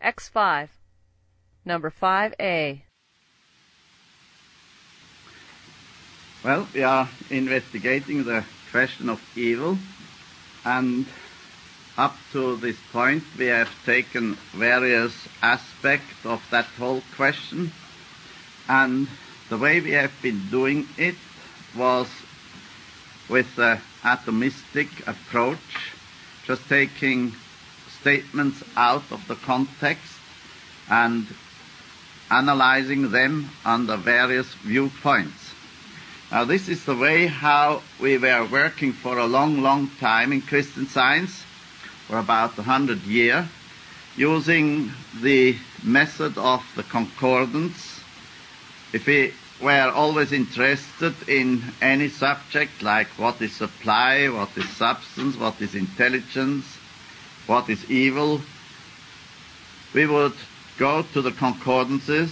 X5. Number 5A. Well, we are investigating the question of evil, and up to this point we have taken various aspects of that whole question, and the way we have been doing it was with the atomistic approach, just taking statements out of the context and analyzing them under various viewpoints. Now, this is the way how we were working for a long, long time in Christian Science, for about 100 years, using the method of the concordance. If we were always interested in any subject, like what is supply, what is substance, what is intelligence, what is evil, we would go to the concordances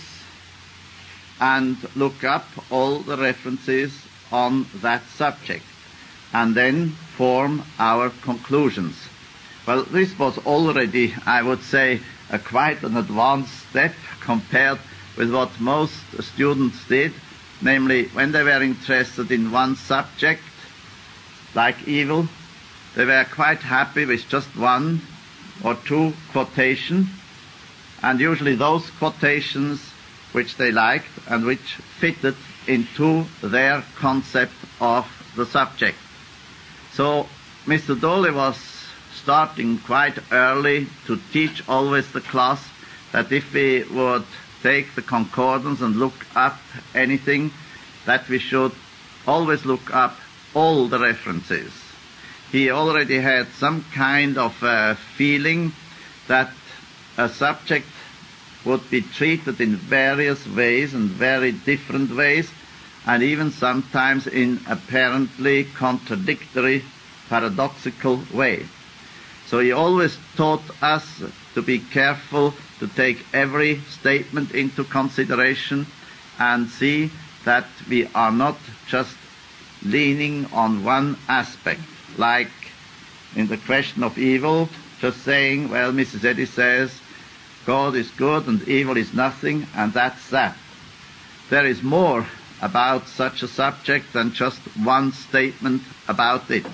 and look up all the references on that subject, and then form our conclusions. Well, this was already, I would say, quite an advanced step compared with what most students did, namely, when they were interested in one subject, like evil, they were quite happy with just one or two quotations, and usually those quotations which they liked and which fitted into their concept of the subject. So Mr. Dole was starting quite early to teach always the class that if we would take the concordance and look up anything, that we should always look up all the references. He already had some kind of feeling that a subject would be treated in various ways and very different ways, and even sometimes in apparently contradictory, paradoxical way. So he always taught us to be careful to take every statement into consideration and see that we are not just leaning on one aspect, like in the question of evil, just saying, well, Mrs. Eddy says God is good and evil is nothing, and that's that. There is more about such a subject than just one statement about it.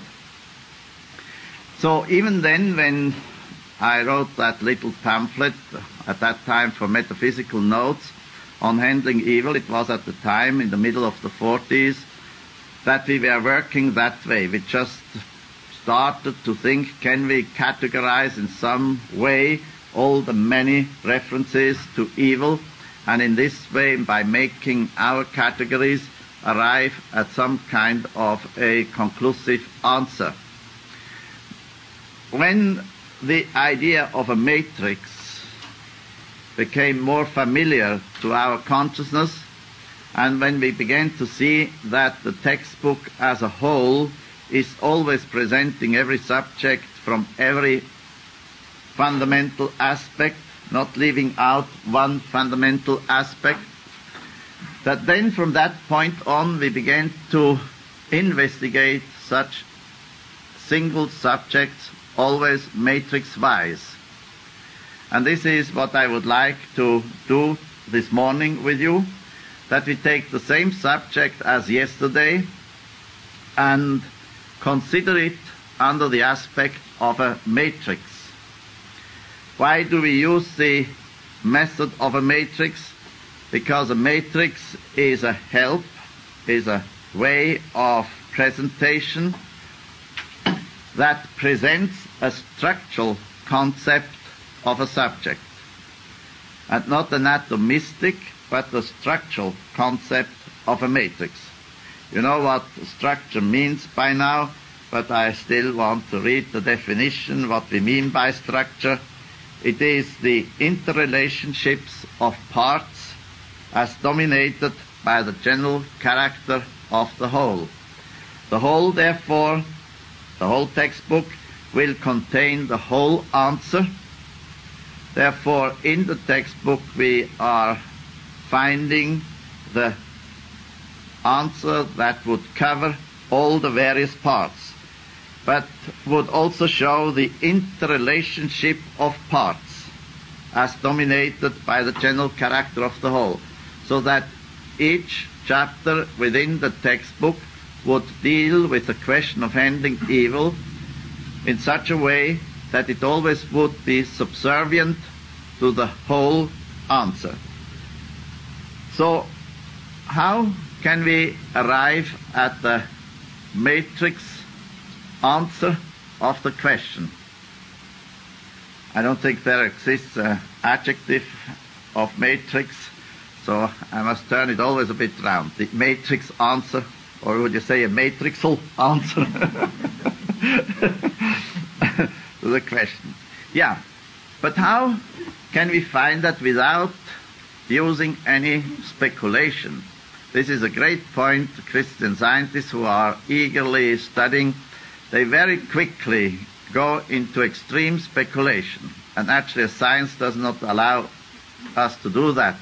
So even then, when I wrote that little pamphlet at that time for Metaphysical Notes on handling evil, it was at the time in the middle of the 40s that we were working that way. We just started to think, can we categorize in some way all the many references to evil, and in this way, by making our categories, arrive at some kind of a conclusive answer. When the idea of a matrix became more familiar to our consciousness, and when we began to see that the textbook as a whole is always presenting every subject from every fundamental aspect, not leaving out one fundamental aspect, that then from that point on we began to investigate such single subjects, always matrix-wise. And this is what I would like to do this morning with you, that we take the same subject as yesterday and consider it under the aspect of a matrix. Why do we use the method of a matrix? Because a matrix is a help, is a way of presentation that presents a structural concept of a subject, and not an atomistic, but the structural concept of a matrix. You know what structure means by now, but I still want to read the definition, what we mean by structure. It is the interrelationships of parts as dominated by the general character of the whole. The whole, therefore, the whole textbook will contain the whole answer. Therefore, in the textbook we are finding the answer that would cover all the various parts, but would also show the interrelationship of parts. as dominated by the general character of the whole, so that each chapter within the textbook would deal with the question of handling evil in such a way that it always would be subservient to the whole answer. So, how can we arrive at the matrix answer of the question? I don't think there exists an adjective of matrix, so I must turn it always a bit round. The matrix answer, or would you say a matrixal answer to the question? Yeah, but how can we find that without using any speculation? This is a great point. Christian scientists who are eagerly studying, they very quickly go into extreme speculation. And actually science does not allow us to do that.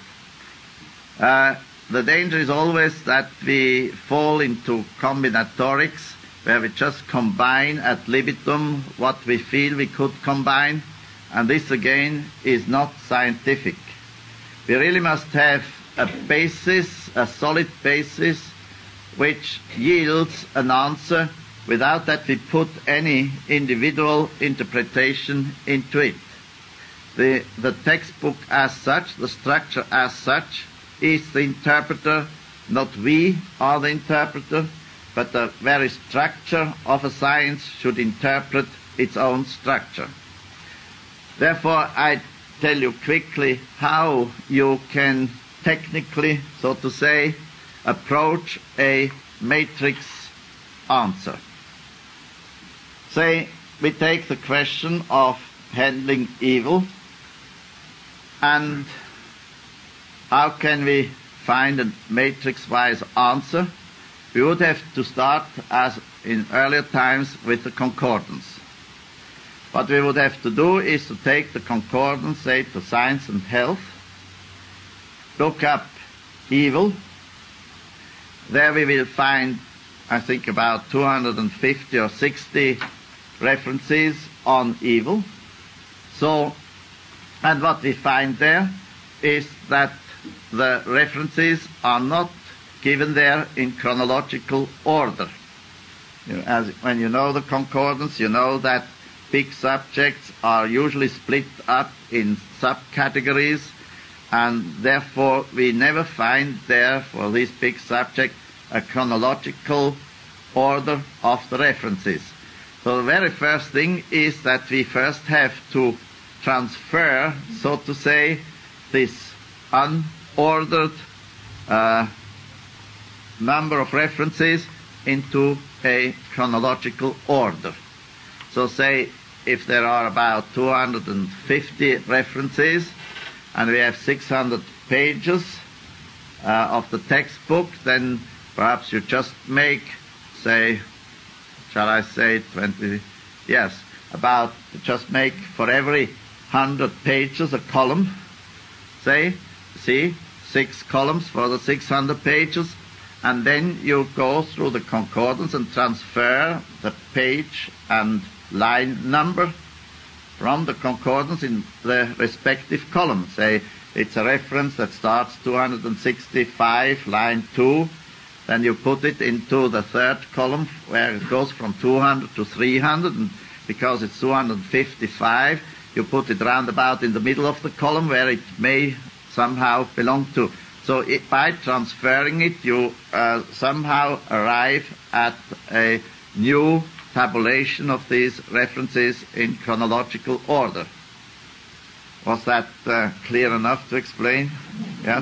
The danger is always that we fall into combinatorics, where we just combine ad libitum what we feel we could combine, and this again is not scientific. We really must have a basis, a solid basis, which yields an answer without that we put any individual interpretation into it. The textbook as such, the structure as such, is the interpreter. Not we are the interpreter, but the very structure of a science should interpret its own structure. Therefore, I tell you quickly how you can technically, so to say, approach a matrix answer. Say, we take the question of handling evil, and how can we find a matrix-wise answer? We would have to start, as in earlier times, with the concordance. What we would have to do is to take the concordance, say, to Science and Health, look up evil. There we will find, I think, about 250 or 60 references on evil. So, and what we find there is that the references are not given there in chronological order. When you know the concordance, you know that big subjects are usually split up in subcategories, and therefore we never find there for this big subject a chronological order of the references. So the very first thing is that we first have to transfer, so to say, this unordered number of references into a chronological order. So say if there are about 250 references and we have 600 pages of the textbook, then perhaps you just make, say, shall I say 20? Yes, about just make for every 100 pages a column. Say, see, 6 columns for the 600 pages, and then you go through the concordance and transfer the page and line number from the concordance in the respective column. Say it's a reference that starts 265, line 2, then you put it into the third column where it goes from 200 to 300, and because it's 255, you put it round about in the middle of the column where it may somehow belong to. So by transferring it, you somehow arrive at a new tabulation of these references in chronological order. Was that clear enough to explain? Yes?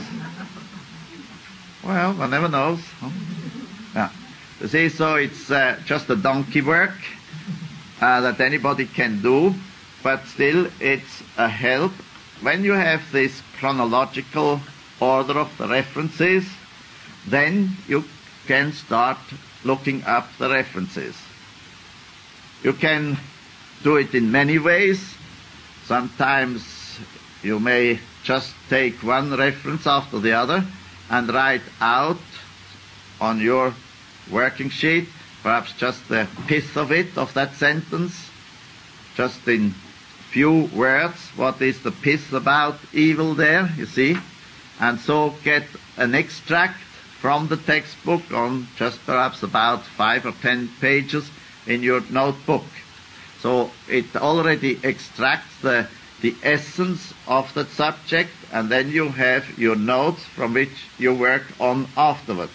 Well, one never knows. Yeah. You see, so it's just a donkey work that anybody can do, but still it's a help. When you have this chronological order of the references, then you can start looking up the references. You can do it in many ways. Sometimes you may just take one reference after the other and write out on your working sheet perhaps just the pith of it, of that sentence, just in few words, what is the pith about evil there, you see, and so get an extract from the textbook on just perhaps about 5 or 10 pages in your notebook. So it already extracts the essence of that subject, and then you have your notes from which you work on afterwards.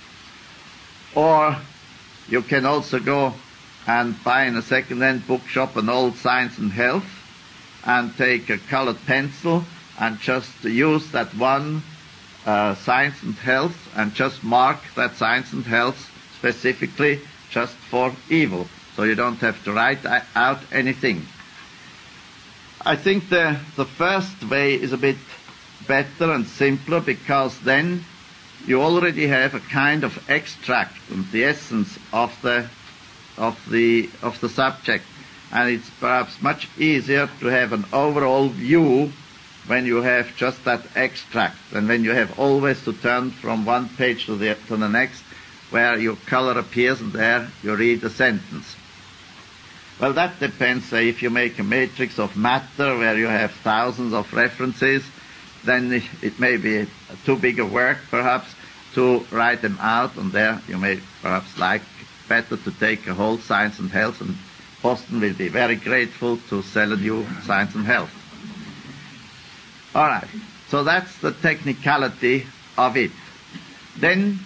Or you can also go and buy in a second-hand bookshop an old Science and Health and take a colored pencil and just use that one Science and Health and just mark that Science and Health specifically just for evil. So you don't have to write out anything. I think the first way is a bit better and simpler, because then you already have a kind of extract and the essence of the subject, and it's perhaps much easier to have an overall view when you have just that extract, and when you have always to turn from one page to the next, where your color appears and there you read a sentence. Well, that depends. Say, if you make a matrix of matter where you have thousands of references, then it may be too big a work, perhaps, to write them out, and there you may perhaps like better to take a whole Science and Health, and Boston will be very grateful to sell a new Science and Health. All right, so that's the technicality of it. Then,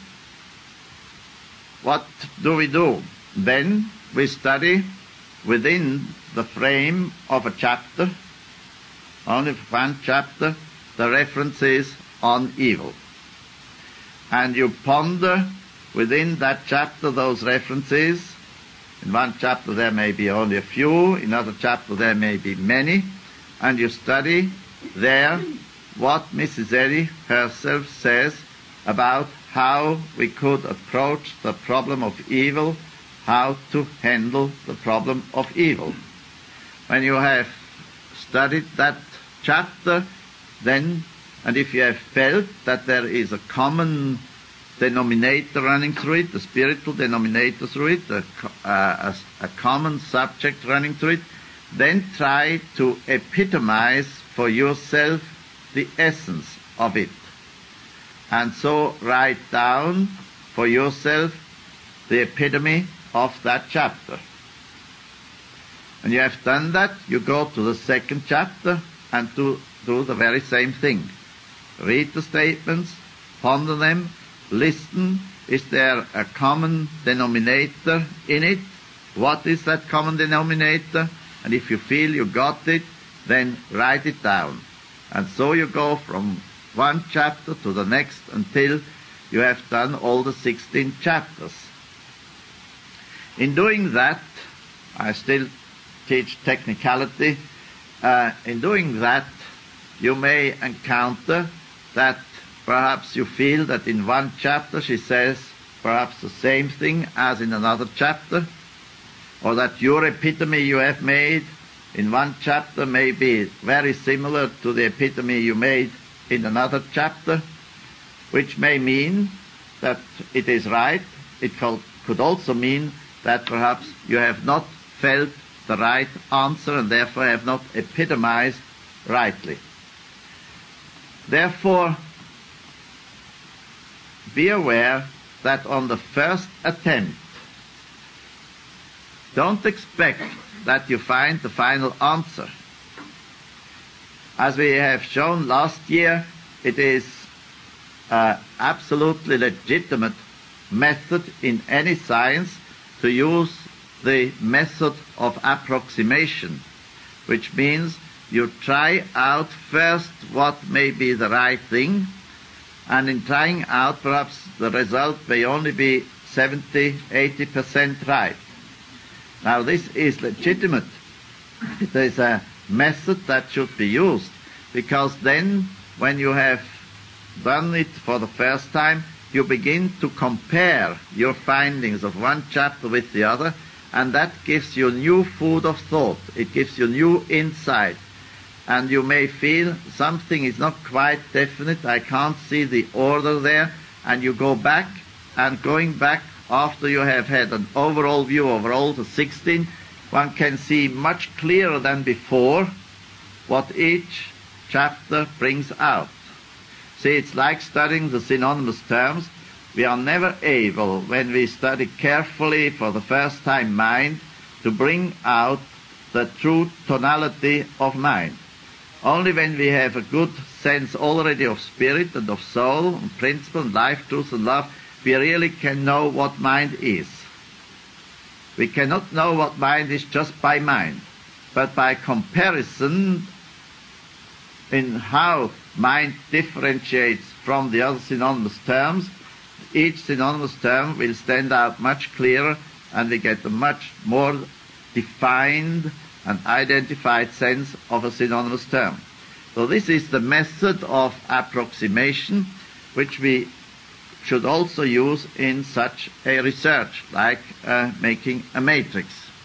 what do? Then we study within the frame of a chapter, only one chapter, the references on evil. And you ponder within that chapter those references. In one chapter there may be only a few, in another chapter there may be many, and you study there what Mrs. Eddy herself says about how we could approach the problem of evil, how to handle the problem of evil. When you have studied that chapter, then, and if you have felt that there is a common denominator running through it, a spiritual denominator through it, a common subject running through it, then try to epitomize for yourself the essence of it. And so write down for yourself the epitome of that chapter. When you have done that, you go to the second chapter and do the very same thing. Read the statements, ponder them, listen. Is there a common denominator in it? What is that common denominator? And if you feel you got it, then write it down. And so you go from one chapter to the next until you have done all the 16 chapters. In doing that, I still teach technicality. In doing that, you may encounter that perhaps you feel that in one chapter she says perhaps the same thing as in another chapter, or that your epitome you have made in one chapter may be very similar to the epitome you made in another chapter, which may mean that it is right. It could also mean that perhaps you have not felt the right answer and therefore have not epitomized rightly. Therefore, be aware that on the first attempt, don't expect that you find the final answer. As we have shown last year, it is an absolutely legitimate method in any science to use the method of approximation, which means you try out first what may be the right thing, and in trying out perhaps the result may only be 70-80% right. Now this is legitimate. It is a method that should be used, because then when you have done it for the first time, you begin to compare your findings of one chapter with the other, and that gives you new food of thought. It gives you new insight. And you may feel something is not quite definite, I can't see the order there, and you go back, and going back after you have had an overall view over all the 16, one can see much clearer than before what each chapter brings out. See, it's like studying the synonymous terms. We are never able, when we study carefully for the first time mind, to bring out the true tonality of mind. Only when we have a good sense already of spirit and of soul and principle and life, truth and love, we really can know what mind is. We cannot know what mind is just by mind, but by comparison in how mind differentiates from the other synonymous terms. Each synonymous term will stand out much clearer, and we get a much more defined and identified sense of a synonymous term. So this is the method of approximation which we should also use in such a research, like making a matrix.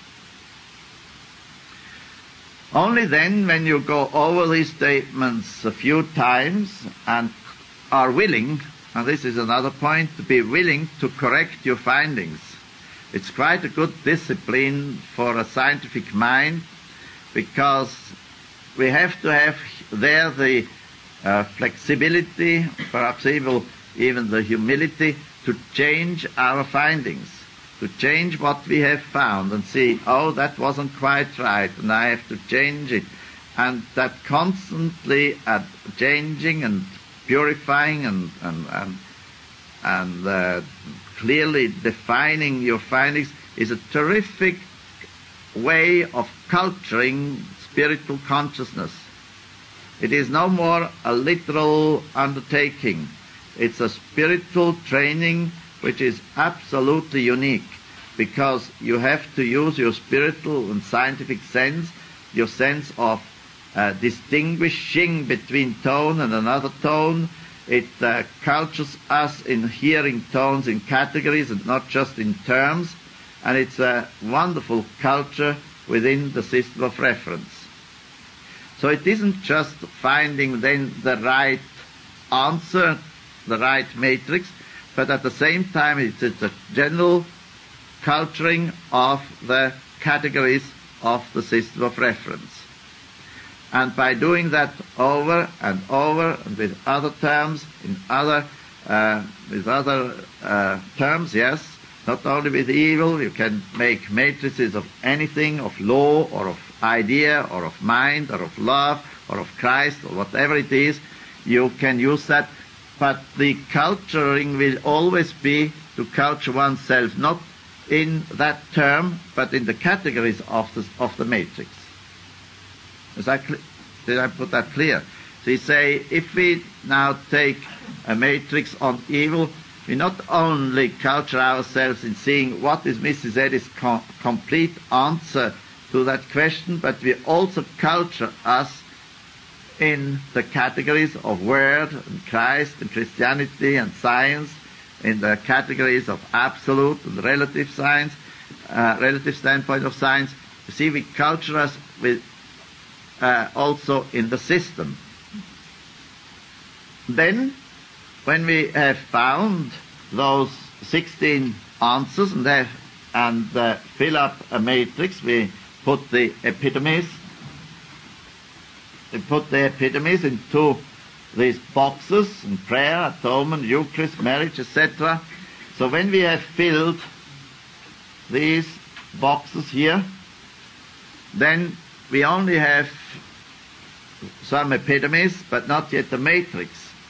Only then, when you go over these statements a few times and are willing, and this is another point, to be willing to correct your findings. It's quite a good discipline for a scientific mind, because we have to have there the flexibility, perhaps even the humility, to change our findings, to change what we have found and see, oh, that wasn't quite right, and I have to change it. And that constantly changing and purifying and clearly defining your findings is a terrific way of culturing spiritual consciousness. It is no more a literal undertaking. It's a spiritual training which is absolutely unique, because you have to use your spiritual and scientific sense, your sense of distinguishing between tone and another tone. It cultures us in hearing tones in categories and not just in terms, and it's a wonderful culture within the system of reference. So it isn't just finding then the right answer, the right matrix, but at the same time it's a general culturing of the categories of the system of reference. And by doing that over and over and with other terms, with other terms, yes, not only with evil, you can make matrices of anything, of law or of idea or of mind or of love or of Christ or whatever it is, you can use that. But the culturing will always be to culture oneself, not in that term, but in the categories of the matrix. Did I put that clear? So you say, if we now take a matrix on evil, we not only culture ourselves in seeing what is Mrs. Eddy's complete answer to that question, but we also culture us in the categories of Word and Christ and Christianity and science, in the categories of absolute and relative science, relative standpoint of science. You see, we culture us with also in the system. Then, when we have found those 16 answers and fill up a matrix, we put the epitomes. We put the epitomes into these boxes in prayer, atonement, Eucharist, marriage, etc. So when we have filled these boxes here, then we only have some epitomes, but not yet a matrix.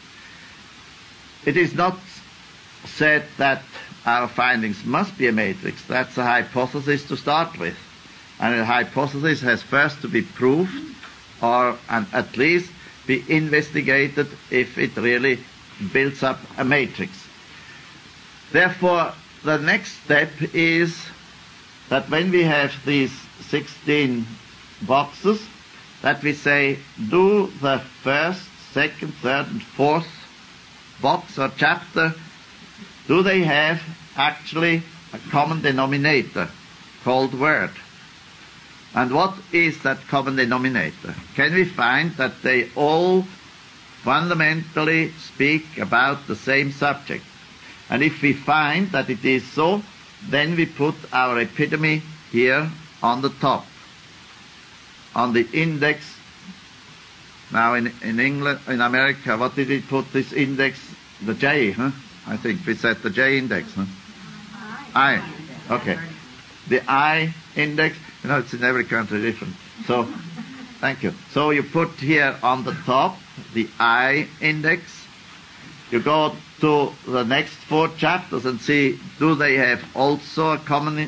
It is not said that our findings must be a matrix. That's a hypothesis to start with. And a hypothesis has first to be proved, and at least be investigated if it really builds up a matrix. Therefore, the next step is that when we have these 16 boxes, that we say, do the first, second, third, and fourth box or chapter, do they have actually a common denominator called Word? And what is that common denominator? Can we find that they all fundamentally speak about the same subject? And if we find that it is so, then we put our epitome here on the top, on the index Now in England, in America, what did it put this index? The J, huh? I think we set the J index, huh? I. Okay. The I index, it's in every country different. So, thank you. So you put here on the top the I index. You go to the next 4 chapters and see, do they have also a common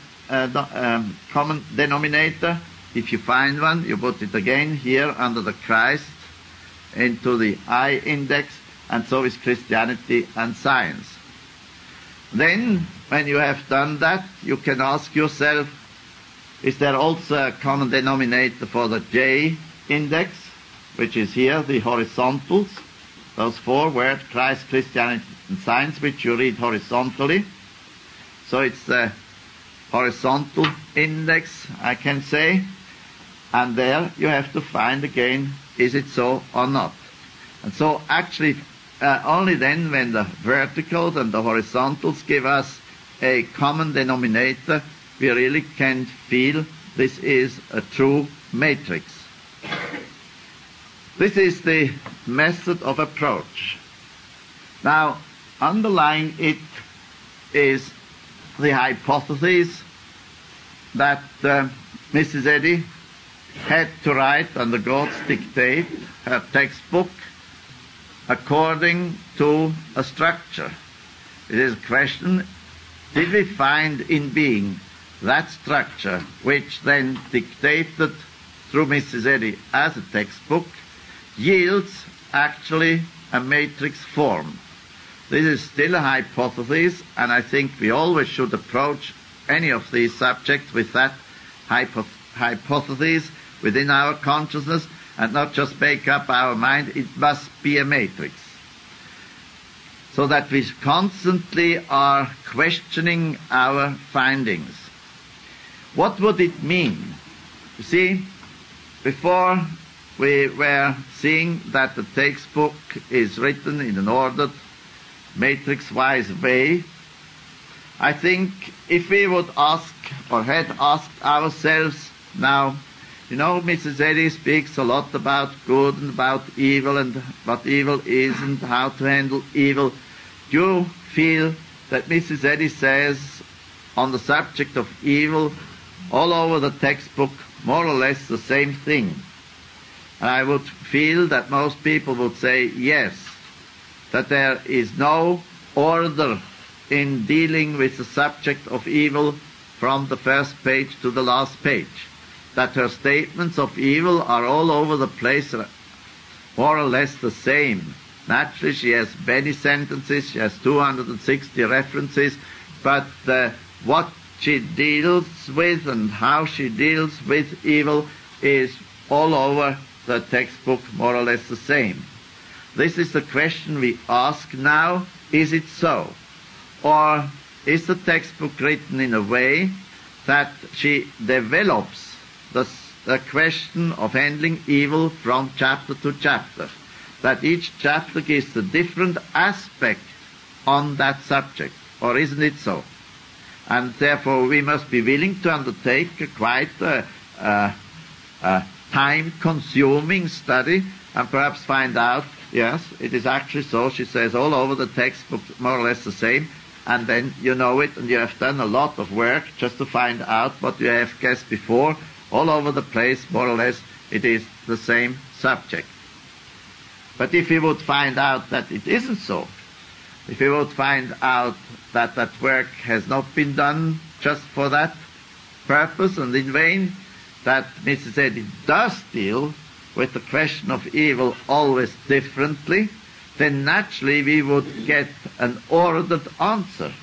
denominator? If you find one, you put it again here under the Christ into the I index, and so is Christianity and science. Then, when you have done that, you can ask yourself, is there also a common denominator for the J index, which is here, the horizontals, those 4 words, Christ, Christianity, and science, which you read horizontally. So it's the horizontal index, I can say, and there you have to find again, is it so or not? And so actually, only then when the verticals and the horizontals give us a common denominator, we really can feel this is a true matrix. This is the method of approach. Now, underlying it is the hypothesis that Mrs. Eddy had to write under God's dictate her textbook according to a structure. It is a question, did we find in being that structure which then dictated through Mrs. Eddy as a textbook yields actually a matrix form? This is still a hypothesis, and I think we always should approach any of these subjects with that hypothesis within our consciousness, and not just make up our mind, it must be a matrix. So that we constantly are questioning our findings. What would it mean? You see, before we were seeing that the textbook is written in an ordered, matrix-wise way, I think if we would ask, or had asked ourselves now, Mrs. Eddy speaks a lot about good and about evil and what evil is and how to handle evil. Do you feel that Mrs. Eddy says on the subject of evil all over the textbook more or less the same thing? And I would feel that most people would say yes, that there is no order in dealing with the subject of evil from the first page to the last page, that her statements of evil are all over the place, more or less the same. Naturally, she has many sentences, she has 260 references, but what she deals with and how she deals with evil is all over the textbook more or less the same. This is the question we ask now, is it so? Or is the textbook written in a way that she develops the question of handling evil from chapter to chapter, that each chapter gives a different aspect on that subject, or isn't it so? And therefore we must be willing to undertake quite a time-consuming study and perhaps find out, yes, it is actually so. She says all over the textbook more or less the same, and then you know it and you have done a lot of work just to find out what you have guessed before. All over the place, more or less, it is the same subject. But if we would find out that it isn't so, if we would find out that that work has not been done just for that purpose and in vain, that Mrs. Eddy does deal with the question of evil always differently, then naturally we would get an ordered answer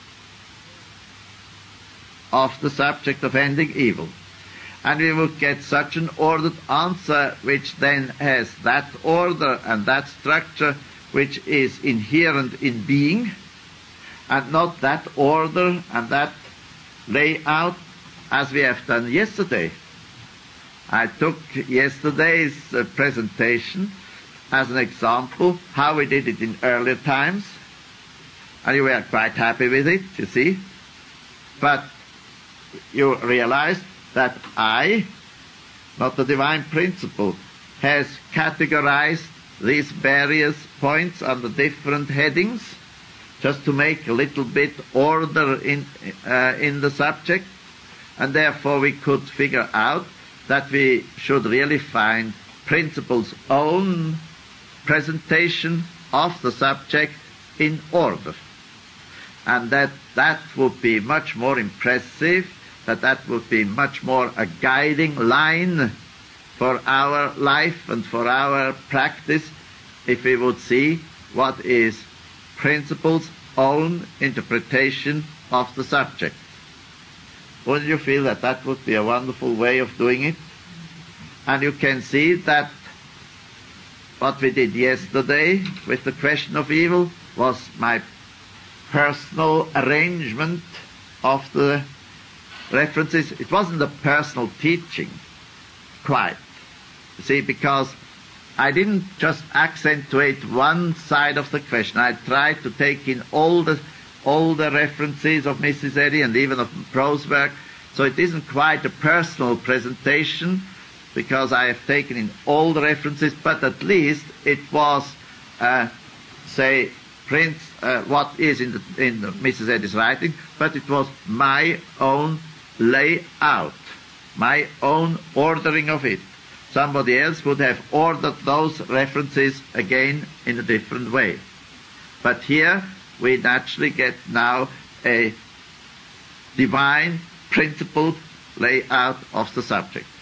of the subject of ending evil. And we would get such an ordered answer which then has that order and that structure which is inherent in being, and not that order and that layout as we have done yesterday. I took yesterday's presentation as an example, how we did it in earlier times, and you were quite happy with it, you see. But you realized that I, not the divine principle, has categorized these various points under different headings, just to make a little bit order in the subject, and therefore we could figure out that we should really find principles' own presentation of the subject in order, and that would be much more impressive, that would be much more a guiding line for our life and for our practice, if we would see what is principles' own interpretation of the subject. Wouldn't you feel that that would be a wonderful way of doing it? And you can see that what we did yesterday with the question of evil was my personal arrangement of the references. It wasn't a personal teaching, quite. You see, because I didn't just accentuate one side of the question. I tried to take in all the references of Mrs. Eddy and even of prose work. So it isn't quite a personal presentation, because I have taken in all the references, but at least it was, what is in Mrs. Eddy's writing, but it was my own layout, my own ordering of it. Somebody else would have ordered those references again in a different way. But here we naturally get now a divine principled layout of the subject.